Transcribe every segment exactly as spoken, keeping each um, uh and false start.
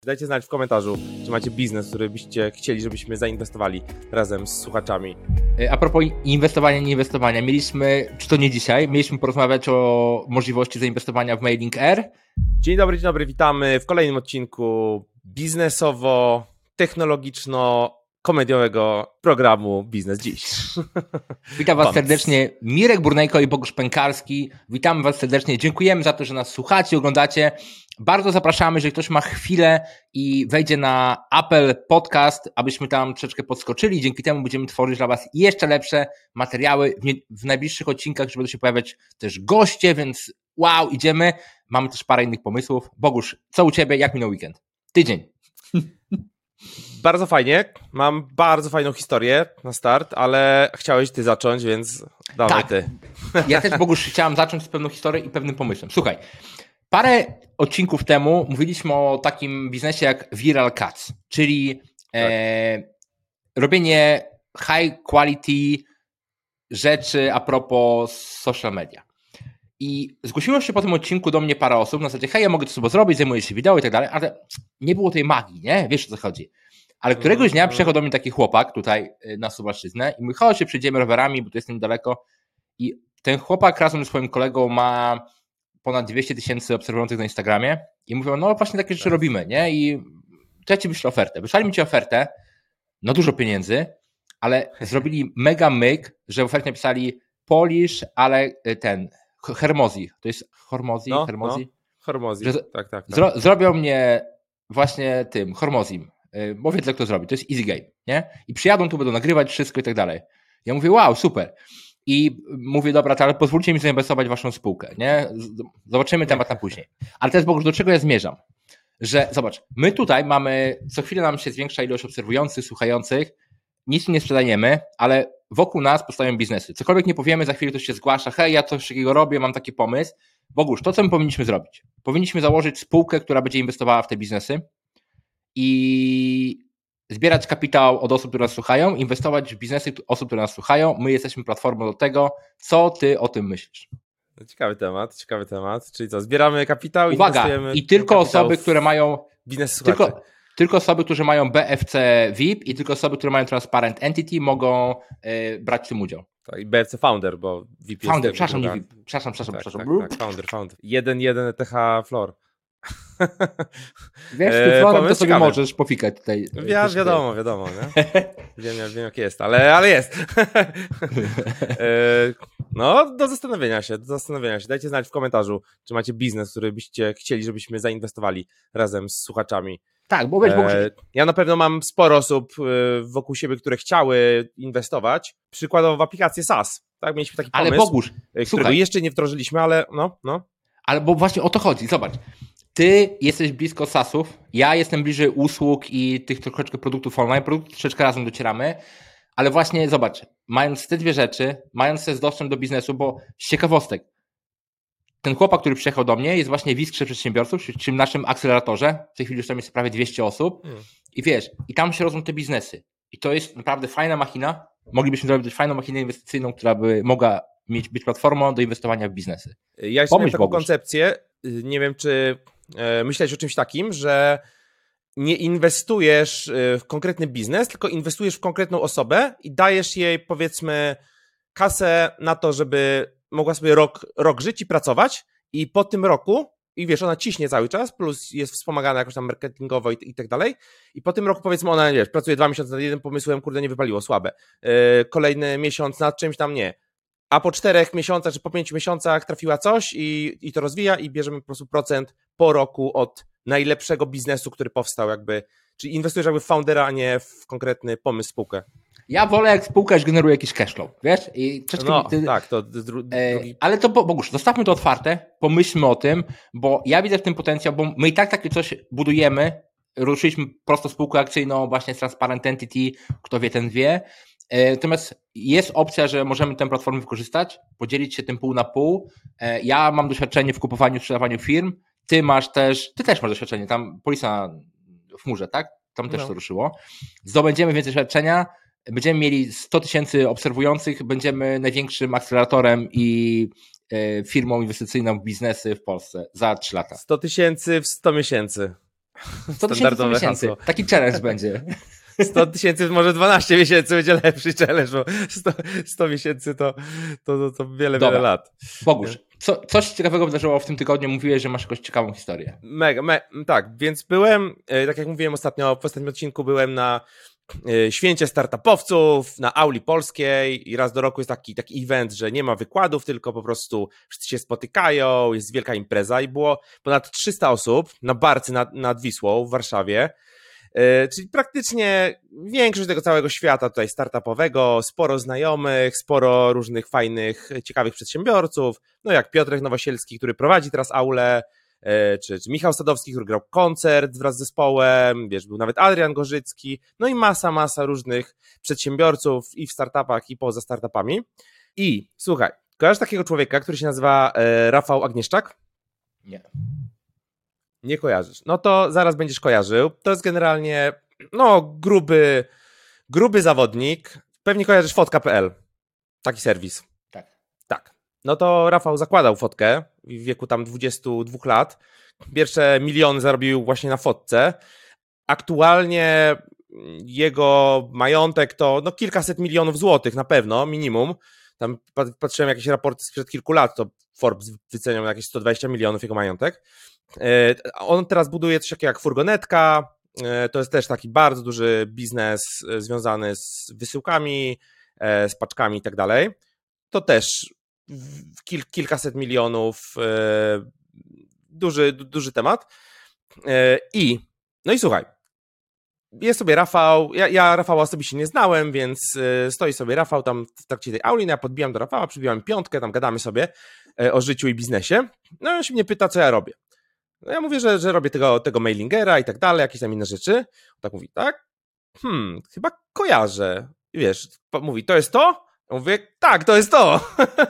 Dajcie znać w komentarzu, czy macie biznes, w który byście chcieli, żebyśmy zainwestowali razem z słuchaczami. A propos inwestowania, nie inwestowania, mieliśmy, czy to nie dzisiaj, mieliśmy porozmawiać o możliwości zainwestowania w Mailing Air. Dzień dobry, dzień dobry, witamy w kolejnym odcinku biznesowo-technologiczno-komediowego programu Biznes Dziś. Witam Was serdecznie, Mirek Burnejko i Bogusz Pękalski. Witamy Was serdecznie, dziękujemy za to, że nas słuchacie, oglądacie. Bardzo zapraszamy, jeżeli ktoś ma chwilę i wejdzie na Apple Podcast, abyśmy tam troszeczkę podskoczyli. Dzięki temu będziemy tworzyć dla Was jeszcze lepsze materiały w, nie, w najbliższych odcinkach, że będą się pojawiać też goście, więc wow, idziemy. Mamy też parę innych pomysłów. Bogusz, co u Ciebie? Jak minął weekend? Tydzień. Bardzo fajnie. Mam bardzo fajną historię na start, ale chciałeś Ty zacząć, więc dawaj tak. Ty. Ja też, Bogusz, chciałem zacząć z pewną historią i pewnym pomysłem. Słuchaj, parę odcinków temu mówiliśmy o takim biznesie jak Viral Cuts, czyli tak. e, robienie high quality rzeczy a propos social media. I zgłosiło się po tym odcinku do mnie parę osób na zasadzie, hej, ja mogę to sobie zrobić, zajmuję się wideo i tak dalej, ale nie było tej magii, nie? Wiesz, o co chodzi. Ale któregoś dnia przyjechał do mnie taki chłopak tutaj na Suwalszczyznę i mówi, chodź się przejdziemy rowerami, bo to jest niedaleko. I ten chłopak razem ze swoim kolegą ma ponad dwieście tysięcy obserwujących na Instagramie i mówią, no właśnie takie rzeczy robimy, nie? I to ja ci wyślę ofertę. Wysłali mi ci ofertę, no dużo pieniędzy, ale zrobili mega myk, że w ofercie napisali Polish, ale ten, Hermosi, to jest Hormozi, no, Hermosi? No, Hormozi, że tak, tak. tak. Zro, zrobią mnie właśnie tym, Hormozim, bo wiedzę, jak to zrobi, to jest easy game, nie? I przyjadą tu, będą nagrywać wszystko i tak dalej. Ja mówię, wow, super. I mówię, dobra, to ale pozwólcie mi zainwestować w waszą spółkę, nie? Zobaczymy temat na później. Ale teraz, Bogusz, do czego ja zmierzam? Że, zobacz, my tutaj mamy, co chwilę nam się zwiększa ilość obserwujących, słuchających, nic nie sprzedajemy, ale wokół nas powstają biznesy. Cokolwiek nie powiemy, za chwilę ktoś się zgłasza, hej, ja coś takiego robię, mam taki pomysł. Bogusz, to co my powinniśmy zrobić? Powinniśmy założyć spółkę, która będzie inwestowała w te biznesy i zbierać kapitał od osób, które nas słuchają, inwestować w biznesy osób, które nas słuchają. My jesteśmy platformą do tego. Co ty o tym myślisz? Ciekawy temat, ciekawy temat. Czyli co, zbieramy kapitał, Uwaga, inwestujemy i tylko osoby, które mają biznes tylko, tylko osoby, które mają B F C V I P i tylko osoby, które mają Transparent Entity mogą y, brać w tym udział. Tak, i B F C Founder, bo V I P Founder, jest przepraszam, druga... nie V I P. Przepraszam, przepraszam, tak, przepraszam. Tak, tak, founder, founder. jeden jeden E T H Floor. Wiesz, ty florem to sobie ciekawy. Możesz pofikać tutaj. Ja, wiadomo, wiadomo, nie? Wiem, wiem jak jest, ale, ale jest. No, do zastanowienia się, do zastanowienia się. Dajcie znać w komentarzu, czy macie biznes, w który byście chcieli, żebyśmy zainwestowali razem z słuchaczami. Tak, bo wiesz, bo... Ja na pewno mam sporo osób wokół siebie, które chciały inwestować, przykładowo w aplikację SaaS. Tak, mieliśmy taki pomysł, ale Bogusz, którego słuchaj. jeszcze nie wdrożyliśmy, ale no, no. Ale bo właśnie o to chodzi, zobacz. Ty jesteś blisko SaaSów, ja jestem bliżej usług i tych troszeczkę produktów online, produktów troszeczkę razem docieramy, ale właśnie zobacz, mając te dwie rzeczy, mając też dostęp do biznesu, bo z ciekawostek, ten chłopak, który przyjechał do mnie, jest właśnie w Iskrze Przedsiębiorców, czyli naszym akceleratorze, w tej chwili już tam jest prawie dwieście osób hmm. i wiesz, i tam się rodzą te biznesy i to jest naprawdę fajna machina, moglibyśmy zrobić fajną machinę inwestycyjną, która by mogła mieć, być platformą do inwestowania w biznesy. Ja jeszcze mam taką Bogusz. koncepcję, nie wiem czy e, myśleć o czymś takim, że nie inwestujesz w konkretny biznes, tylko inwestujesz w konkretną osobę i dajesz jej powiedzmy kasę na to, żeby mogła sobie rok, rok żyć i pracować i po tym roku, i wiesz, ona ciśnie cały czas, plus jest wspomagana jakoś tam marketingowo i, i tak dalej i po tym roku powiedzmy ona, wiesz, pracuje dwa miesiące nad jednym pomysłem, kurde nie wypaliło, słabe, e, kolejny miesiąc nad czymś tam nie. A po czterech miesiącach, czy po pięciu miesiącach trafiła coś i, i to rozwija i bierzemy po prostu procent po roku od najlepszego biznesu, który powstał jakby, czyli inwestujesz jakby w foundera, a nie w konkretny pomysł, spółkę. Ja wolę jak spółka już generuje jakiś cashflow, wiesz? I no ty, tak, to dru, e, drugi... Ale to, Bogusz, zostawmy to otwarte, pomyślmy o tym, bo ja widzę w tym potencjał, bo my i tak takie coś budujemy, ruszyliśmy prosto spółkę akcyjną właśnie z Transparent Entity, kto wie, ten wie. Natomiast jest opcja, że możemy tę platformę wykorzystać, podzielić się tym pół na pół. Ja mam doświadczenie w kupowaniu i sprzedawaniu firm, ty masz też, ty też masz doświadczenie, tam Polisa w chmurze, tak? Tam też no. to ruszyło. Zdobędziemy więcej doświadczenia, będziemy mieli sto tysięcy obserwujących, będziemy największym akceleratorem i firmą inwestycyjną w biznesy w Polsce za trzy lata. sto tysięcy w sto miesięcy. sto tysięcy co miesięcy. Taki challenge będzie. sto tysięcy, może dwanaście miesięcy będzie lepszy challenge, bo sto, sto miesięcy to, to, to, to wiele, Dobra. wiele lat. Bogusz, co, coś ciekawego wydarzyło w tym tygodniu, mówiłeś, że masz jakąś ciekawą historię. Mega, me, tak, więc byłem, tak jak mówiłem ostatnio, w ostatnim odcinku byłem na święcie startupowców na Auli Polskiej i raz do roku jest taki, taki event, że nie ma wykładów, tylko po prostu wszyscy się spotykają, jest wielka impreza i było ponad trzysta osób na barce nad, nad Wisłą w Warszawie, czyli praktycznie większość tego całego świata tutaj startupowego, sporo znajomych, sporo różnych fajnych, ciekawych przedsiębiorców, no jak Piotrek Nowosielski, który prowadzi teraz Aulę, Czy, czy Michał Sadowski, który grał koncert wraz z zespołem, wiesz, był nawet Adrian Gorzycki, no i masa, masa różnych przedsiębiorców i w startupach, i poza startupami. I słuchaj, kojarzysz takiego człowieka, który się nazywa e, Rafał Agnieszczak? Nie. Nie kojarzysz. No to zaraz będziesz kojarzył. To jest generalnie, no, gruby, gruby zawodnik. Pewnie kojarzysz fotka kropka p l. Taki serwis. Tak. Tak. No to Rafał zakładał fotkę w wieku tam dwudziestu dwóch lat. Pierwsze miliony zarobił właśnie na fotce. Aktualnie jego majątek to no kilkaset milionów złotych na pewno, minimum. Tam patrzyłem jakieś raporty sprzed kilku lat, to Forbes wyceniał jakieś sto dwadzieścia milionów jego majątek. On teraz buduje coś takiego jak furgonetka. To jest też taki bardzo duży biznes związany z wysyłkami, z paczkami i tak dalej. To też Kil, kilkaset milionów, e, duży, duży temat. E, I no i słuchaj, jest sobie Rafał, ja, ja Rafała osobiście nie znałem, więc e, stoi sobie Rafał tam w trakcie tej auli, no ja podbijam do Rafała, przybijam piątkę, tam gadamy sobie e, o życiu i biznesie. No i on się mnie pyta, co ja robię. No ja mówię, że, że robię tego, tego mailingera i tak dalej, jakieś tam inne rzeczy. On tak mówi, tak? Hmm, chyba kojarzę. I wiesz, mówi, to jest to? Ja mówię, tak, to jest to.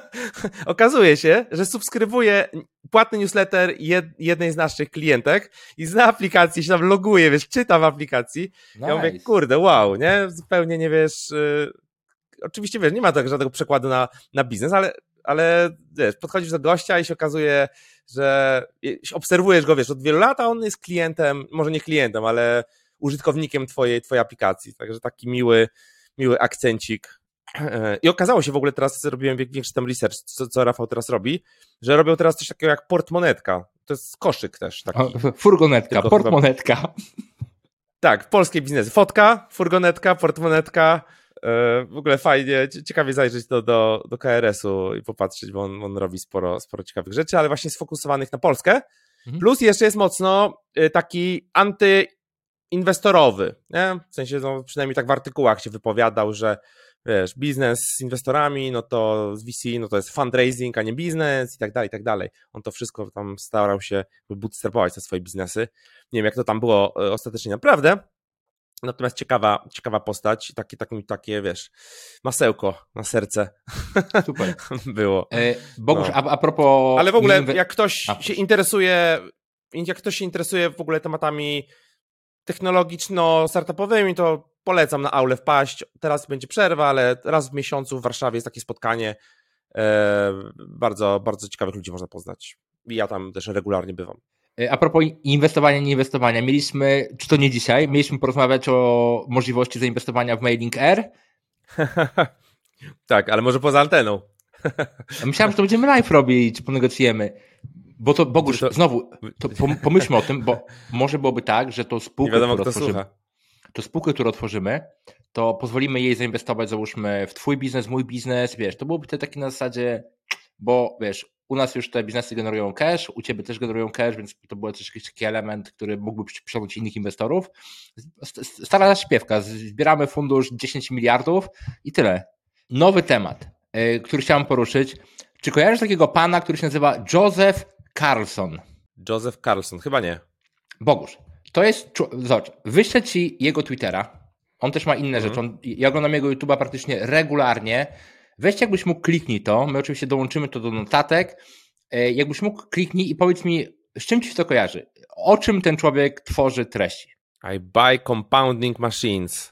Okazuje się, że subskrybuje płatny newsletter jed, jednej z naszych klientek i zna aplikację, się tam loguje, wiesz, czyta w aplikacji. Nice. Ja mówię, kurde, wow, nie? Zupełnie nie wiesz, yy, oczywiście wiesz, nie ma tak żadnego przekładu na, na biznes, ale, ale wiesz, podchodzisz do gościa i się okazuje, że obserwujesz go, wiesz, od wielu lat, a on jest klientem, może nie klientem, ale użytkownikiem twojej, twojej aplikacji. Także taki miły, miły akcencik. I okazało się w ogóle, teraz zrobiłem większy tam research, co, co Rafał teraz robi, że robią teraz coś takiego jak portmonetka. To jest koszyk też taki. O, furgonetka, Tylko portmonetka. Chyba... Tak, polskie biznesy. Fotka, furgonetka, portmonetka. W ogóle fajnie, ciekawie zajrzeć do, do, do K R S-u i popatrzeć, bo on, on robi sporo, sporo ciekawych rzeczy, ale właśnie sfokusowanych na Polskę. Mhm. Plus jeszcze jest mocno taki antyinwestorowy, nie? W sensie, no, przynajmniej tak w artykułach się wypowiadał, że wiesz, biznes z inwestorami, no to z V C, no to jest fundraising, a nie biznes i tak dalej, i tak dalej. On to wszystko tam starał się bootstrapować te swoje biznesy. Nie wiem, jak to tam było ostatecznie naprawdę, natomiast ciekawa, ciekawa postać, takie, takie, takie, wiesz, masełko na serce. Super. było. E, Bogusz, no. a, a propos... Ale w ogóle, jak ktoś a, się interesuje, jak ktoś się interesuje w ogóle tematami technologiczno-startupowymi, to polecam na Aulę wpaść. Teraz będzie przerwa, ale raz w miesiącu w Warszawie jest takie spotkanie. E, bardzo, bardzo ciekawych ludzi można poznać. I ja tam też regularnie bywam. A propos inwestowania, nieinwestowania. Mieliśmy, czy to nie dzisiaj, mieliśmy porozmawiać o możliwości zainwestowania w Mailing Air. Tak, ale może poza anteną. Myślałem, że to będziemy live robić, ponegocjujemy. Bo to, Bogusz, to... znowu, to pomyślmy o tym, bo może byłoby tak, że to spółkę, nie wiadomo, którą kto otworzymy, słucha. to spółkę, którą otworzymy, to pozwolimy jej zainwestować, załóżmy, w twój biznes, mój biznes, wiesz, to byłoby to takie na zasadzie, bo wiesz, u nas już te biznesy generują cash, u ciebie też generują cash, więc to był też jakiś taki element, który mógłby przyciągnąć innych inwestorów. Stara śpiewka, zbieramy fundusz dziesięć miliardów i tyle. Nowy temat, który chciałem poruszyć. Czy kojarzysz takiego pana, który się nazywa Joseph Carlson? Joseph Carlson, chyba nie. Bogusz, to jest, zobacz, wyślę ci jego Twittera, on też ma inne mhm. rzeczy, on, ja oglądam jego YouTube'a praktycznie regularnie. Weź, jakbyś mógł, kliknij to, my oczywiście dołączymy to do notatek, jakbyś mógł, kliknij i powiedz mi, z czym ci się to kojarzy? O czym ten człowiek tworzy treści? I buy compounding machines.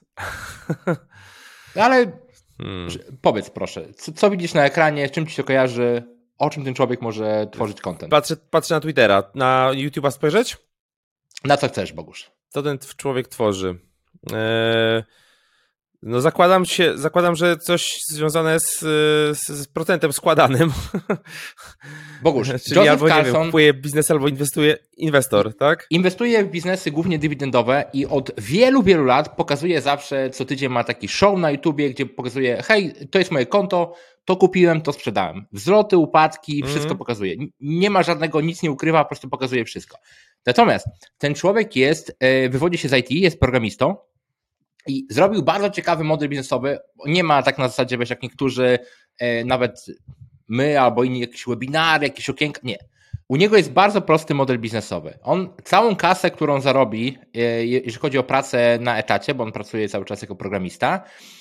Ale hmm. powiedz proszę, co, co widzisz na ekranie, z czym ci się kojarzy, o czym ten człowiek może tworzyć content? Patrzę, patrzę na Twittera, na YouTube'a spojrzeć? Na co chcesz, Bogusz? Co ten człowiek tworzy? Eee, no zakładam się, zakładam, że coś związane z, z, z procentem składanym. Bogusz, Czyli Joseph albo, Carlson, nie wiem, kupuje biznes, albo inwestuje inwestor, tak? Inwestuje w biznesy głównie dywidendowe i od wielu, wielu lat pokazuje zawsze, co tydzień ma taki show na YouTubie, gdzie pokazuje, hej, to jest moje konto, to kupiłem, to sprzedałem. Wzloty, upadki, wszystko mm. pokazuje. Nie ma żadnego, nic nie ukrywa, po prostu pokazuje wszystko. Natomiast ten człowiek jest, wywodzi się z I T, jest programistą i zrobił bardzo ciekawy model biznesowy. Nie ma tak na zasadzie, wiesz, jak niektórzy, nawet my albo inni, jakieś webinary, jakieś okienka, nie. U niego jest bardzo prosty model biznesowy. On całą kasę, którą zarobi, jeżeli chodzi o pracę na etacie, bo on pracuje cały czas jako programista,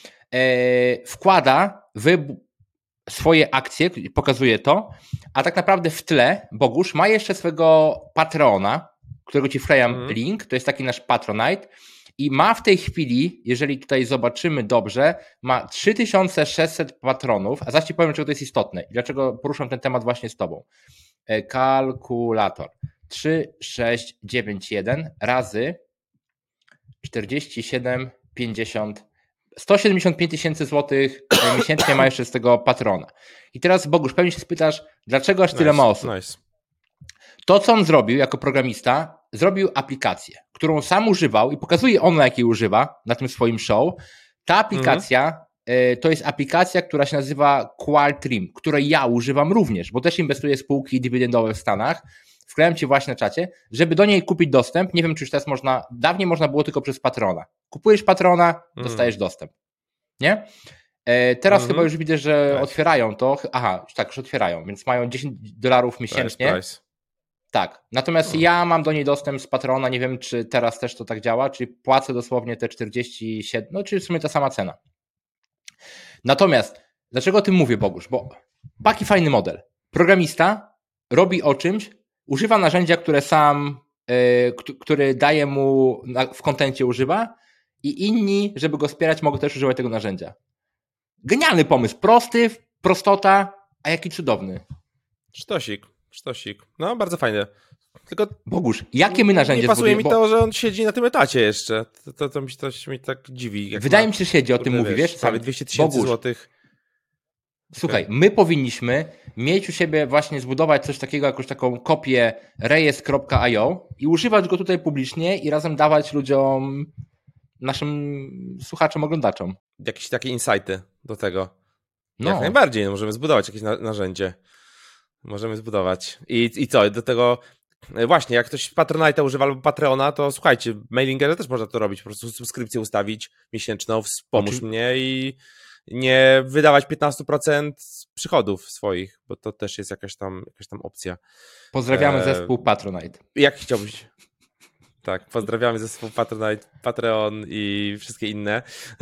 wkłada w swoje akcje, pokazuje to, a tak naprawdę w tle Bogusz ma jeszcze swego Patreona, którego ci wklejam mm. link, to jest taki nasz Patronite i ma w tej chwili, jeżeli tutaj zobaczymy dobrze, ma trzy tysiące sześćset patronów, a zaraz ci powiem, dlaczego to jest istotne i dlaczego poruszam ten temat właśnie z tobą. Kalkulator. trzy, sześć, dziewięć, jeden razy czterdzieści siedem, pięćdziesiąt, sto siedemdziesiąt pięć tysięcy złotych miesięcznie ma jeszcze z tego patrona. I teraz Bogusz, pewnie się spytasz, dlaczego aż tyle nice, ma osób? Nice. To, co on zrobił jako programista, zrobił aplikację, którą sam używał i pokazuje on, jakiej używa na tym swoim show. Ta aplikacja mm. to jest aplikacja, która się nazywa Qualtrim, której ja używam również, bo też inwestuję w spółki dywidendowe w Stanach. Wklejam ci właśnie na czacie, żeby do niej kupić dostęp. Nie wiem, czy już teraz można, dawniej można było tylko przez patrona. Kupujesz patrona, mm. dostajesz dostęp. Nie? E, teraz mm-hmm. chyba już widzę, że nice. Otwierają to. Aha, już tak, już otwierają, więc mają dziesięć dolarów miesięcznie. Price, price. Tak, natomiast hmm. ja mam do niej dostęp z Patrona, nie wiem, czy teraz też to tak działa, czyli płacę dosłownie te czterdzieści siedem, no czyli w sumie ta sama cena. Natomiast, dlaczego o tym mówię, Bogusz? Bo taki fajny model. Programista robi o czymś, używa narzędzia, które sam, yy, k- który daje mu na, w kontencie używa i inni, żeby go wspierać, mogą też używać tego narzędzia. Genialny pomysł, prosty, prostota, a jaki cudowny. Sztosik. Sztosik. No, bardzo fajne. Tylko Bogusz, jakie my narzędzia nie pasuje zbudujemy? mi Bo... to, że on siedzi na tym etacie jeszcze. To, to, to, mi, to mi tak dziwi. Jak Wydaje ma, mi się, że siedzi, o tym mówi, wiesz? wiesz prawie dwieście tysięcy złotych. Słuchaj, okay. my powinniśmy mieć u siebie właśnie zbudować coś takiego, jakąś taką kopię reyes kropka i o i używać go tutaj publicznie i razem dawać ludziom, naszym słuchaczom, oglądaczom. Jakieś takie insighty do tego. No. Jak najbardziej, no, możemy zbudować jakieś na, narzędzie. Możemy zbudować. I, I co? Do tego właśnie, jak ktoś Patronite'a używa albo Patreona, to słuchajcie, Mailingerze też można to robić, po prostu subskrypcję ustawić miesięczną, wspomóż Oczy... mnie i nie wydawać piętnaście procent przychodów swoich, bo to też jest jakaś tam, jakaś tam opcja. Pozdrawiamy e... zespół Patronite. Jak chciałbyś? Tak, pozdrawiamy zespół Patronite, Patreon i wszystkie inne.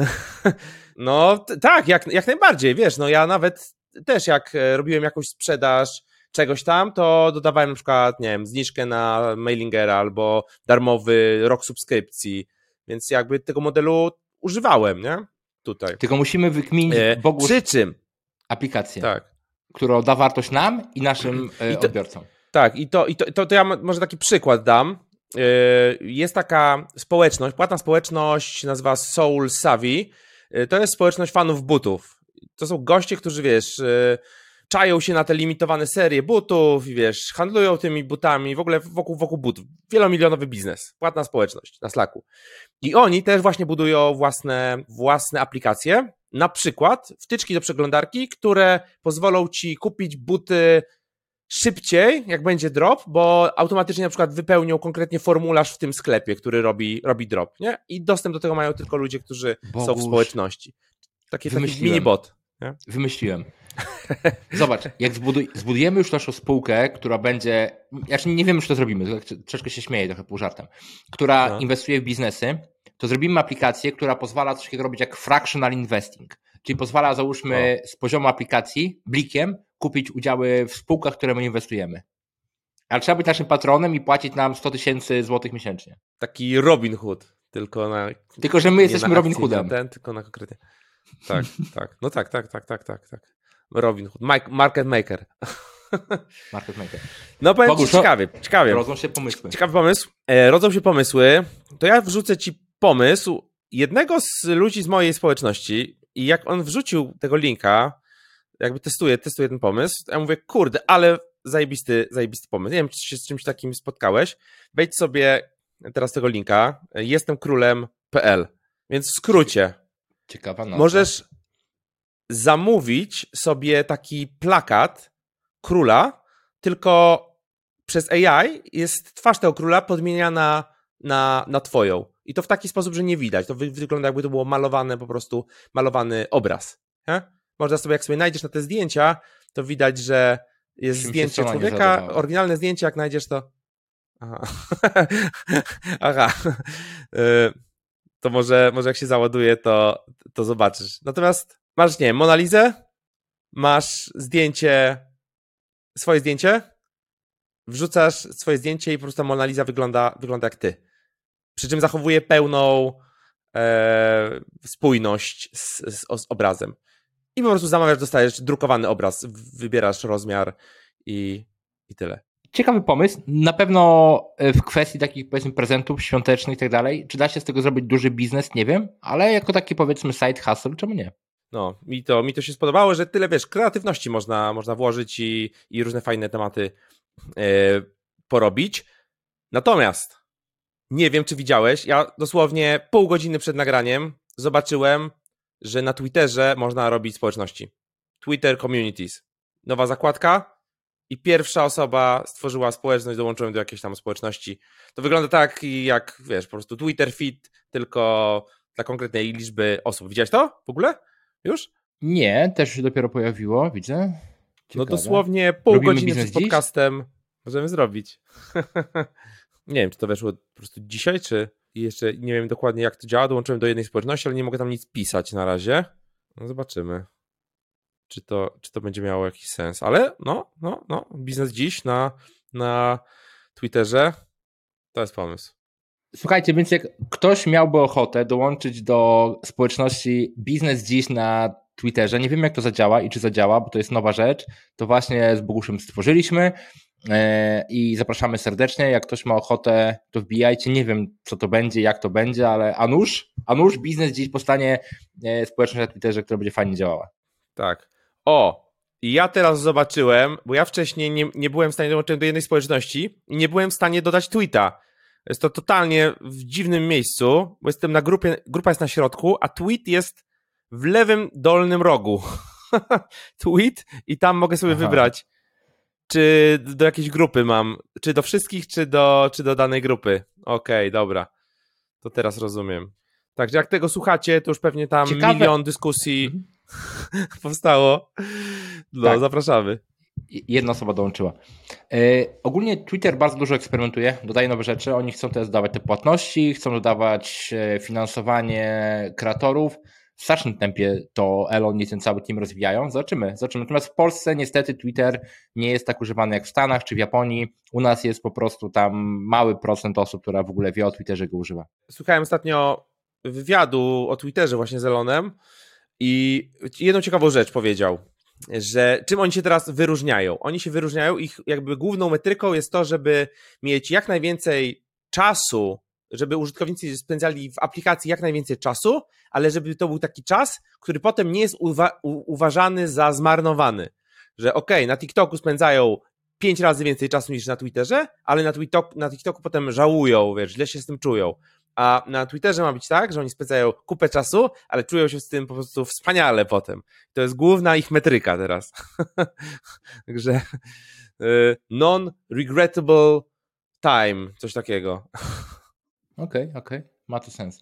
No t- tak, jak, jak najbardziej, wiesz, no ja nawet też jak robiłem jakąś sprzedaż czegoś tam, to dodawałem na przykład, nie wiem, zniżkę na Mailingera albo darmowy rok subskrypcji, więc jakby tego modelu używałem, nie? Tutaj. Tylko musimy wykminić e, Bogusz przy czym aplikację, tak. która da wartość nam i naszym e, I to, odbiorcom. Tak, i to, i to, to, to ja może taki przykład dam. E, jest taka społeczność, płatna społeczność, nazywa Soul Savvy. E, to jest społeczność fanów butów. To są goście, którzy, wiesz, e, czają się na te limitowane serie butów i wiesz, handlują tymi butami, w ogóle wokół, wokół butów. Wielomilionowy biznes, płatna społeczność na Slacku. I oni też właśnie budują własne, własne aplikacje, na przykład wtyczki do przeglądarki, które pozwolą ci kupić buty szybciej, jak będzie drop, bo automatycznie na przykład wypełnią konkretnie formularz w tym sklepie, który robi, robi drop, nie? I dostęp do tego mają tylko ludzie, którzy Bogusz, są w społeczności. Taki, taki mini bot. Nie? Wymyśliłem. Zobacz, jak zbuduj, zbudujemy już naszą spółkę, która będzie, ja nie wiem, czy to zrobimy, troszkę się śmieję, trochę pół żartem, która no. inwestuje w biznesy, to zrobimy aplikację, która pozwala coś takiego robić jak fractional investing, czyli pozwala, załóżmy, no. z poziomu aplikacji, blikiem, kupić udziały w spółkach, w które my inwestujemy. Ale trzeba być naszym patronem i płacić nam sto tysięcy złotych miesięcznie. Taki Robin Hood, tylko na... Tylko, że my jesteśmy Robin Hoodem. Ten, tylko na konkretnie. Tak, tak. No tak, tak, tak, tak, tak, tak. Robin Hood, market maker. Market maker. No powiem Bogusz, ci ciekawy, ciekawy. Rodzą się pomysły. Ciekawy pomysł. E, rodzą się pomysły. To ja wrzucę ci pomysł jednego z ludzi z mojej społeczności i jak on wrzucił tego linka, jakby testuje, testuje ten pomysł, ja mówię, kurde, ale zajebisty, zajebisty pomysł. Nie wiem, czy się z czymś takim spotkałeś. Wejdź sobie teraz tego linka, jestem królem kropka p l, więc w skrócie. Ciekawa nazwa. Możesz zamówić sobie taki plakat króla, tylko przez A I jest twarz tego króla podmieniana na, na twoją. I to w taki sposób, że nie widać. To wy, wygląda jakby to było malowane, po prostu malowany obraz. Nie? Można sobie, jak sobie znajdziesz na te zdjęcia, to widać, że jest Czym zdjęcie człowieka, oryginalne zdjęcie, jak znajdziesz to... Aha. Aha. To może, może jak się załaduje, to, to zobaczysz. Natomiast masz, nie wiem, Mona Lisę, masz zdjęcie, swoje zdjęcie, wrzucasz swoje zdjęcie i po prostu ta Mona Lisa wygląda, wygląda jak ty. Przy czym zachowuje pełną e, spójność z, z, z obrazem. I po prostu zamawiasz, dostajesz drukowany obraz, wybierasz rozmiar i, i tyle. Ciekawy pomysł. Na pewno w kwestii takich, powiedzmy, prezentów świątecznych i tak dalej, czy da się z tego zrobić duży biznes, nie wiem, ale jako taki, powiedzmy, side hustle, czemu nie? No, mi to, mi to się spodobało, że tyle, wiesz, kreatywności można, można włożyć i, i różne fajne tematy yy, porobić. Natomiast nie wiem, czy widziałeś, ja dosłownie pół godziny przed nagraniem zobaczyłem, że na Twitterze można robić społeczności. Twitter Communities. Nowa zakładka i pierwsza osoba stworzyła społeczność, dołączyłem do jakiejś tam społeczności. To wygląda tak, jak, wiesz, po prostu Twitter feed, tylko dla konkretnej liczby osób. Widziałeś to w ogóle? Już? Nie, też się dopiero pojawiło, widzę. Ciekawe. No dosłownie pół Robimy godziny przed dziś? podcastem możemy zrobić. Nie wiem, czy to weszło po prostu dzisiaj, czy jeszcze nie wiem dokładnie, jak to działa. Dołączyłem do jednej społeczności, ale nie mogę tam nic pisać na razie. No zobaczymy, czy to, czy to będzie miało jakiś sens. Ale no, no, no, biznes dziś na, na Twitterze to jest pomysł. Słuchajcie, więc jak ktoś miałby ochotę dołączyć do społeczności Biznes Dziś na Twitterze, nie wiem jak to zadziała i czy zadziała, bo to jest nowa rzecz, to właśnie z Boguszem stworzyliśmy i zapraszamy serdecznie. Jak ktoś ma ochotę, to wbijajcie. Nie wiem co to będzie, jak to będzie, ale a nuż, a nuż Biznes Dziś powstanie społeczność na Twitterze, która będzie fajnie działała. Tak. O, i ja teraz zobaczyłem, bo ja wcześniej nie, nie byłem w stanie dołączyć do jednej społeczności i nie byłem w stanie dodać tweeta. Jest to totalnie w dziwnym miejscu, bo jestem na grupie, grupa jest na środku, a tweet jest w lewym dolnym rogu. Tweet i tam mogę sobie Aha. wybrać, czy do jakiejś grupy mam, czy do wszystkich, czy do, czy do danej grupy. Okej, okay, dobra. To teraz rozumiem. Także jak tego słuchacie, to już pewnie tam Ciekawe. milion dyskusji mhm. powstało. No, tak. Zapraszamy. Jedna osoba dołączyła. Yy, ogólnie Twitter bardzo dużo eksperymentuje, dodaje nowe rzeczy. Oni chcą też dawać te płatności, chcą dodawać finansowanie kreatorów. W strasznym tempie to Elon i ten cały team rozwijają. Zobaczymy, zobaczymy. Natomiast w Polsce niestety Twitter nie jest tak używany jak w Stanach czy w Japonii. U nas jest po prostu tam mały procent osób, która w ogóle wie o Twitterze, go używa. Słuchałem ostatnio wywiadu o Twitterze właśnie z Elonem i jedną ciekawą rzecz powiedział, że czym oni się teraz wyróżniają? Oni się wyróżniają, ich jakby główną metryką jest to, żeby mieć jak najwięcej czasu, żeby użytkownicy spędzali w aplikacji jak najwięcej czasu, ale żeby to był taki czas, który potem nie jest uwa- u- uważany za zmarnowany. Że okej, okay, na TikToku spędzają pięć razy więcej czasu niż na Twitterze, ale na, TikTok, na TikToku potem żałują, wiesz, źle się z tym czują. A na Twitterze ma być tak, że oni spędzają kupę czasu, ale czują się z tym po prostu wspaniale potem. To jest główna ich metryka teraz. Także y, non-regrettable time, coś takiego. Okej, okay, okej, okay. Ma to sens.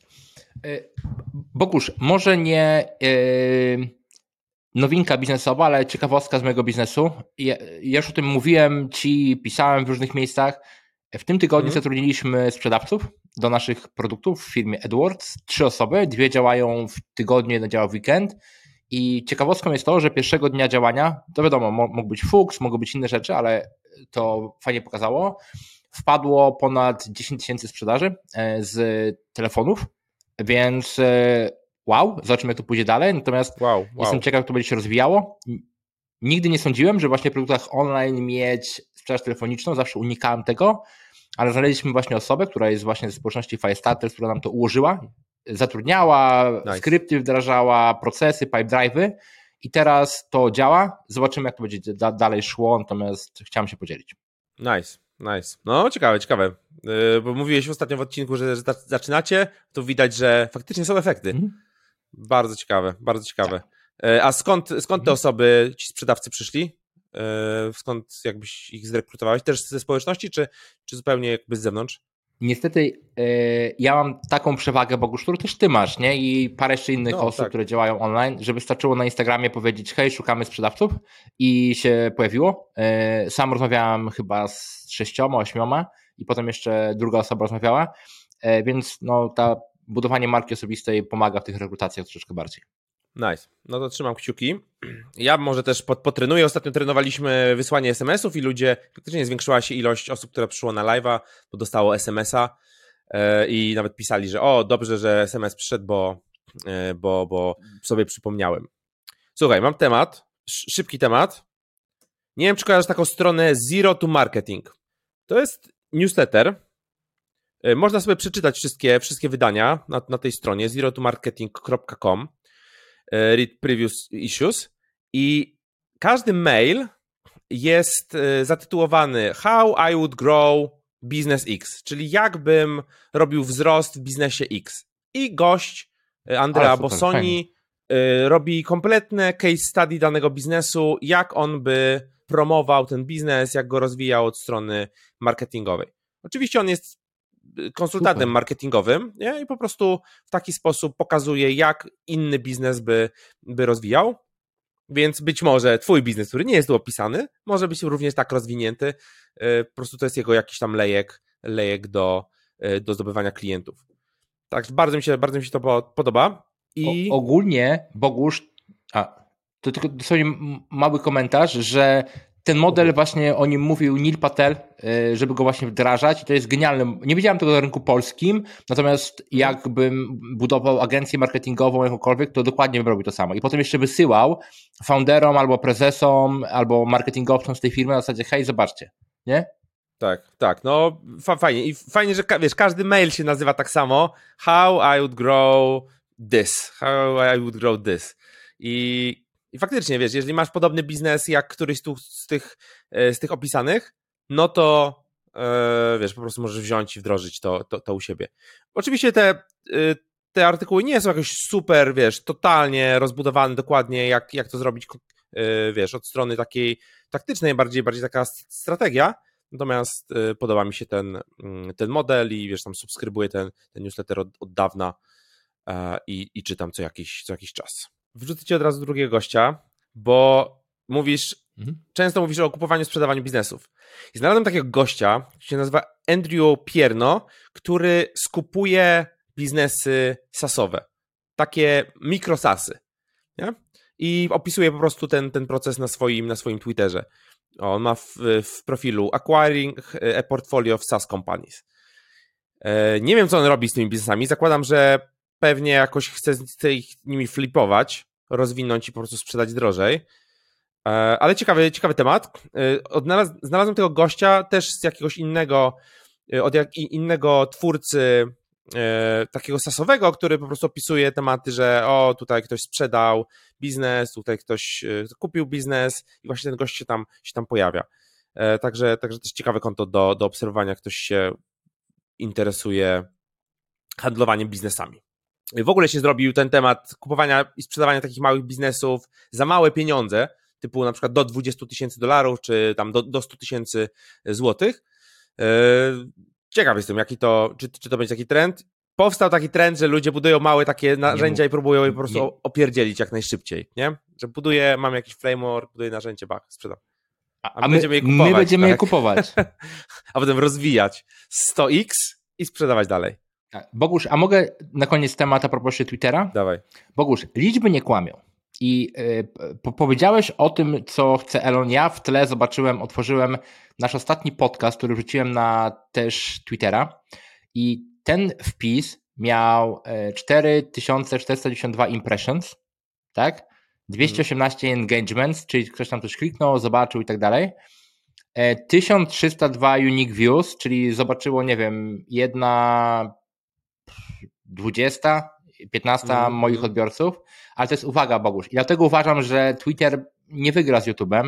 Bogusz, może nie yy, nowinka biznesowa, ale ciekawostka z mojego biznesu. Ja, ja już o tym mówiłem Ci, pisałem w różnych miejscach. W tym tygodniu hmm. zatrudniliśmy sprzedawców do naszych produktów w firmie Edwards. Trzy osoby, dwie działają w tygodniu, jedna działa w weekend. I ciekawostką jest to, że pierwszego dnia działania, to wiadomo, mógł być fuks, mogły być inne rzeczy, ale to fajnie pokazało. Wpadło ponad dziesięć tysięcy sprzedaży z telefonów, więc wow, zobaczymy jak to pójdzie dalej. Natomiast wow, wow. jestem ciekaw, jak to będzie się rozwijało. nigdy nie sądziłem, że właśnie w produktach online mieć sprzedaż telefoniczną, zawsze unikałem tego, ale znaleźliśmy właśnie osobę, która jest właśnie ze społeczności Firestarter, która nam to ułożyła, zatrudniała, nice. skrypty wdrażała, procesy, pipe drive'y i teraz to działa. Zobaczymy, jak to będzie da- dalej szło, natomiast chciałem się podzielić. Nice, nice. No ciekawe, ciekawe, yy, bo mówiłeś ostatnio w odcinku, że, że zaczynacie, to widać, że faktycznie są efekty. Mhm. Bardzo ciekawe, bardzo ciekawe. Tak. Yy, a skąd, skąd te mhm. osoby, ci sprzedawcy przyszli? Yy, skąd jakbyś ich zrekrutowałeś? Też ze społeczności, czy, czy zupełnie jakby z zewnątrz? Niestety yy, ja mam taką przewagę, Bogusz, którą też ty masz, nie? I parę jeszcze innych no, osób, tak. które działają online, że wystarczyło na Instagramie powiedzieć, hej, szukamy sprzedawców i się pojawiło. Yy, sam rozmawiałem chyba z sześcioma, ośmioma i potem jeszcze druga osoba rozmawiała, yy, więc no ta budowanie marki osobistej pomaga w tych rekrutacjach troszeczkę bardziej. Nice. No to trzymam kciuki. Ja może też pod, potrenuję. Ostatnio trenowaliśmy wysłanie es em esów i ludzie, faktycznie zwiększyła się ilość osób, które przyszło na live'a, bo dostało es em esa yy, i nawet pisali, że o, dobrze, że es em es przyszedł, bo, yy, bo, bo sobie przypomniałem. Słuchaj, mam temat, szybki temat. Nie wiem, czy kojarzysz taką stronę Zero to Marketing. To jest newsletter. Yy, można sobie przeczytać wszystkie, wszystkie wydania na, na tej stronie zero to marketing kropka com. Read previous issues i każdy mail jest zatytułowany How I would grow business X, czyli jakbym robił wzrost w biznesie X. I gość Andrea Bossoni fajnie. robi kompletne case study danego biznesu, jak on by promował ten biznes, jak go rozwijał od strony marketingowej. Oczywiście on jest konsultantem Super. marketingowym, nie? I po prostu w taki sposób pokazuje, jak inny biznes by, by rozwijał, więc być może twój biznes, który nie jest tu opisany, może być również tak rozwinięty, po prostu to jest jego jakiś tam lejek, lejek do, do zdobywania klientów. Tak, bardzo mi się, bardzo mi się to podoba. I o, ogólnie, Bogusz, a, to tylko dosłownie mały komentarz, że ten model właśnie o nim mówił Neil Patel, żeby go właśnie wdrażać i to jest genialne. Nie widziałem tego na rynku polskim, natomiast jakbym budował agencję marketingową jakąkolwiek, to dokładnie bym robił to samo. I potem jeszcze wysyłał founderom albo prezesom, albo marketingowcom z tej firmy na zasadzie hej, zobaczcie, nie? Tak, tak, no fa- fajnie. I fajnie, że wiesz, każdy mail się nazywa tak samo. How I would grow this. How I would grow this. I I faktycznie, wiesz, jeżeli masz podobny biznes jak któryś tu z tych, z tych opisanych, no to e, wiesz, po prostu możesz wziąć i wdrożyć to, to, to u siebie. Oczywiście te, te artykuły nie są jakoś super, wiesz, totalnie rozbudowane dokładnie, jak, jak to zrobić, e, wiesz, od strony takiej taktycznej, bardziej, bardziej taka strategia, natomiast e, podoba mi się ten, ten model i wiesz, tam subskrybuję ten, ten newsletter od, od dawna e, i, i czytam co jakiś, co jakiś czas. Wrzucę ci od razu drugiego gościa, bo mówisz, mhm. często mówisz o kupowaniu, sprzedawaniu biznesów. I znalazłem takiego gościa, który się nazywa Andrew Pierno, który skupuje biznesy sasowe. Takie mikrosasy. Nie? I opisuje po prostu ten, ten proces na swoim, na swoim Twitterze. On ma w, w profilu Acquiring a Portfolio of SaaS Companies. Nie wiem, co on robi z tymi biznesami. Zakładam, że pewnie jakoś chce, chce ich nimi flipować, rozwinąć i po prostu sprzedać drożej. Ale ciekawy, ciekawy temat. Odnalaz, znalazłem tego gościa też z jakiegoś innego, od jak, innego twórcy takiego sasowego, który po prostu opisuje tematy, że o, tutaj ktoś sprzedał biznes, tutaj ktoś kupił biznes i właśnie ten gość się tam, się tam pojawia. Także, także to jest ciekawe konto do, do obserwowania, ktoś się interesuje handlowaniem biznesami. W ogóle się zrobił ten temat kupowania i sprzedawania takich małych biznesów za małe pieniądze, typu na przykład do dwadzieścia tysięcy dolarów, czy tam do, do sto tysięcy złotych. Ciekaw jestem, jaki to, czy, czy to będzie taki trend. Powstał taki trend, że ludzie budują małe takie narzędzia i próbują je po prostu nie. opierdzielić jak najszybciej, nie? Że buduję, mam jakiś framework, buduję narzędzie, bach, sprzedam. A, a my, będziemy je kupować. My będziemy tak? je kupować. A potem rozwijać sto x i sprzedawać dalej. Bogusz, a mogę na koniec temat a propos Twittera? Dawaj. Bogusz, liczby nie kłamią. I y, po, powiedziałeś o tym, co chce Elon. Ja w tle zobaczyłem, otworzyłem nasz ostatni podcast, który wrzuciłem na też Twittera i ten wpis miał cztery tysiące czterysta dziewięćdziesiąt dwa impressions, tak? dwieście osiemnaście engagements, czyli ktoś tam coś kliknął, zobaczył i tak dalej. tysiąc trzysta dwa unique views, czyli zobaczyło, nie wiem, jedna dwudziesta, piętnaście mm. moich odbiorców, ale to jest uwaga, Bogusz. I dlatego uważam, że Twitter nie wygra z YouTube'em.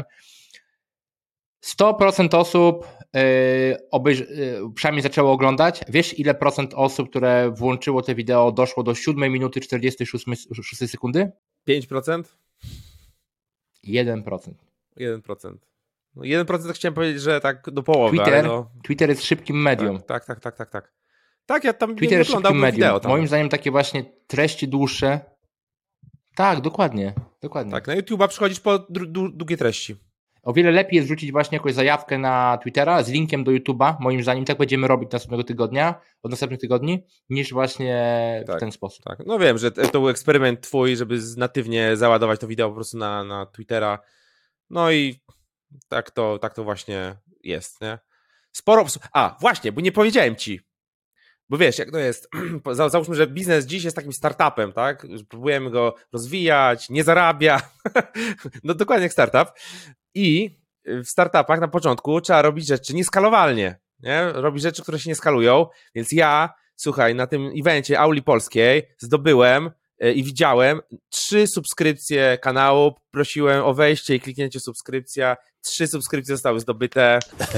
sto procent osób yy, obejrzy, yy, przynajmniej zaczęło oglądać. Wiesz, ile procent osób, które włączyło te wideo, doszło do siódmej minuty czterdziestej szóstej sekundy? pięć procent? jeden procent. jeden procent. No jeden procent tak chciałem powiedzieć, że tak do połowy. Twitter, no... Twitter jest szybkim medium. Tak, tak, tak, tak, tak. Tak, ja tam Twitter nie jest szybkim medium. Wideo tam. Moim zdaniem takie właśnie treści dłuższe. Tak, dokładnie. dokładnie. Tak, na YouTube'a przychodzisz po dr- długie treści. O wiele lepiej jest wrzucić właśnie jakąś zajawkę na Twittera z linkiem do YouTube'a, moim zdaniem tak będziemy robić następnego tygodnia, od następnych tygodni, niż właśnie tak, w ten sposób. Tak. No wiem, że to był eksperyment twój, żeby natywnie załadować to wideo po prostu na, na Twittera. No i tak to, tak to właśnie jest, nie? Sporo... A, właśnie, bo nie powiedziałem ci. Bo wiesz, jak to jest, załóżmy, że biznes dziś jest takim startupem, tak? Próbujemy go rozwijać, nie zarabia. No dokładnie jak startup. I w startupach na początku trzeba robić rzeczy nieskalowalnie, nie? Robić rzeczy, które się nie skalują. Więc ja, słuchaj, na tym evencie Auli Polskiej zdobyłem i widziałem trzy subskrypcje kanału, prosiłem o wejście i kliknięcie subskrypcja. Trzy subskrypcje zostały zdobyte.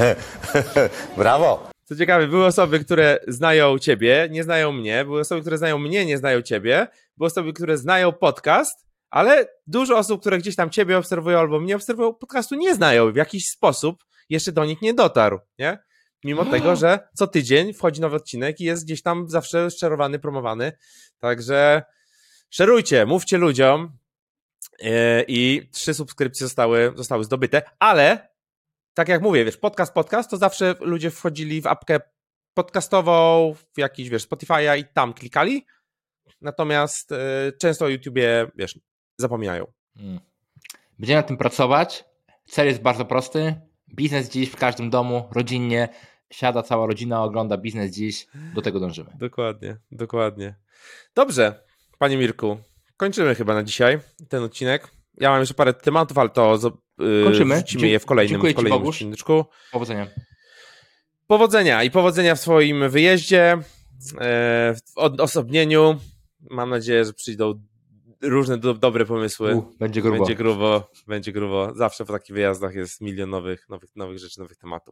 Brawo! Co ciekawe, były osoby, które znają ciebie, nie znają mnie, były osoby, które znają mnie, nie znają ciebie, były osoby, które znają podcast, ale dużo osób, które gdzieś tam ciebie obserwują albo mnie obserwują, podcastu nie znają, w jakiś sposób jeszcze do nich nie dotarł, nie? Mimo tego, że co tydzień wchodzi nowy odcinek i jest gdzieś tam zawsze szerowany, promowany, także szerujcie, mówcie ludziom yy, i trzy subskrypcje zostały, zostały zdobyte, ale tak jak mówię, wiesz, podcast, podcast, to zawsze ludzie wchodzili w apkę podcastową, w jakiś, wiesz, Spotify'a i tam klikali, natomiast y, często o YouTubie, wiesz, zapominają. Hmm. Będziemy nad tym pracować. Cel jest bardzo prosty. Biznes dziś w każdym domu, rodzinnie, siada cała rodzina, ogląda biznes dziś, do tego dążymy. Dokładnie, dokładnie. Dobrze, panie Mirku, kończymy chyba na dzisiaj ten odcinek. Ja mam jeszcze parę tematów, ale to yy, kończymy. Wrzucimy je w kolejnym, Dziękuję w kolejnym ci, odcinku. Powodzenia. Powodzenia i powodzenia w swoim wyjeździe, w odosobnieniu. Mam nadzieję, że przyjdą różne do, dobre pomysły. U, będzie grubo. Będzie grubo, będzie grubo. Zawsze po takich wyjazdach jest milion nowych, nowych, nowych rzeczy, nowych tematów.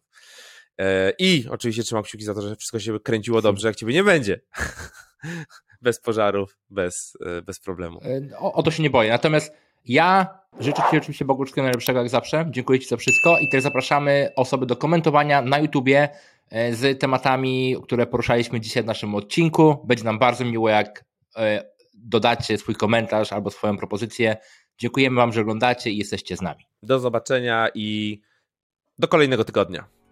I oczywiście trzymam kciuki za to, że wszystko się kręciło dobrze, jak ciebie nie będzie. Bez pożarów, bez, bez problemu. O, o to się nie boję. Natomiast ja życzę ci oczywiście, Bogu, wszystkiego najlepszego jak zawsze. Dziękuję ci za wszystko i też zapraszamy osoby do komentowania na YouTubie z tematami, które poruszaliśmy dzisiaj w naszym odcinku. Będzie nam bardzo miło, jak dodacie swój komentarz albo swoją propozycję. Dziękujemy wam, że oglądacie i jesteście z nami. Do zobaczenia i do kolejnego tygodnia.